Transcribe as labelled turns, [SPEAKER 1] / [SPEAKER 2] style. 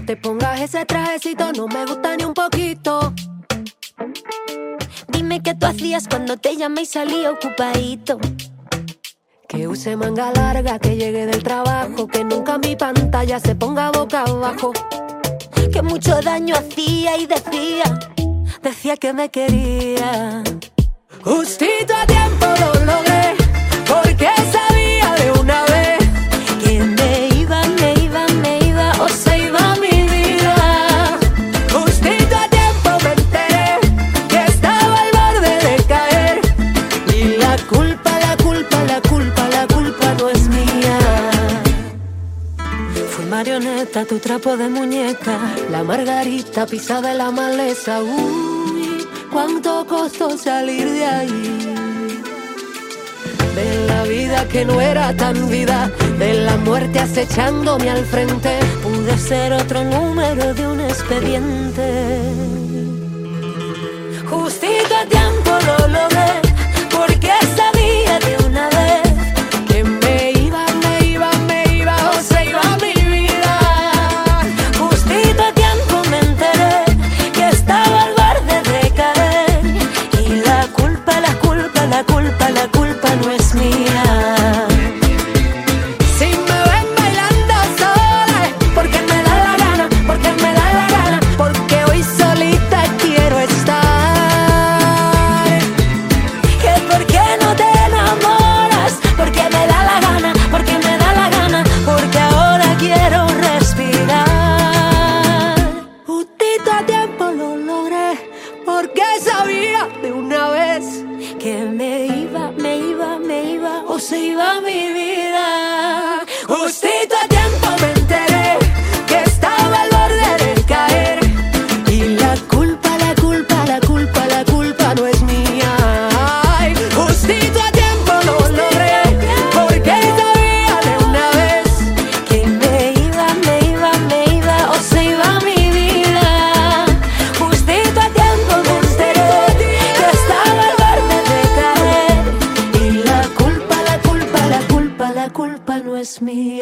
[SPEAKER 1] te pongas ese trajecito, no me gusta ni un poquito.
[SPEAKER 2] Dime qué tú hacías cuando te llamé y salí ocupadito.
[SPEAKER 1] Que use manga larga, que llegue del trabajo, que nunca mi pantalla se ponga boca abajo.
[SPEAKER 2] Que mucho daño hacía y decía que me quería.
[SPEAKER 1] Justito a tiempo lo logré, porque sabía de una vez
[SPEAKER 2] que me iba o se iba mi vida.
[SPEAKER 1] Justito a tiempo me enteré que estaba al borde de caer. Y la culpa no es mía. Fui marioneta, tu trapo de muñeca, la margarita pisada en la maleza. Uy, cuánto costó salir de ahí. De la vida que no era tan vida, de la muerte acechándome al frente.
[SPEAKER 2] Pude ser otro número de un expediente.
[SPEAKER 1] Justito a tiempo lo logré, porque sabía de una vez que me iba o se iba mi vida.
[SPEAKER 2] Justito a tiempo me enteré que estaba al borde de caer. Y la culpa no es mía.
[SPEAKER 1] Si me ven bailando sola, porque me da la gana, porque hoy solita quiero estar.
[SPEAKER 2] Que por qué no te enamoras, porque me da la gana, porque ahora quiero respirar.
[SPEAKER 1] Justito a tiempo lo logré, porque sabía de una vez
[SPEAKER 2] que me iba
[SPEAKER 1] o se iba mi vida. Justito a tiempo me enteré que estaba al borde de caer. Y la culpa no es mía. Ay, justito a tiempo lo logré, porque sabía de una vez
[SPEAKER 2] que me iba o se iba mi vida. Justito a tiempo me enteré que estaba al borde de caer.
[SPEAKER 1] la culpa no es mía.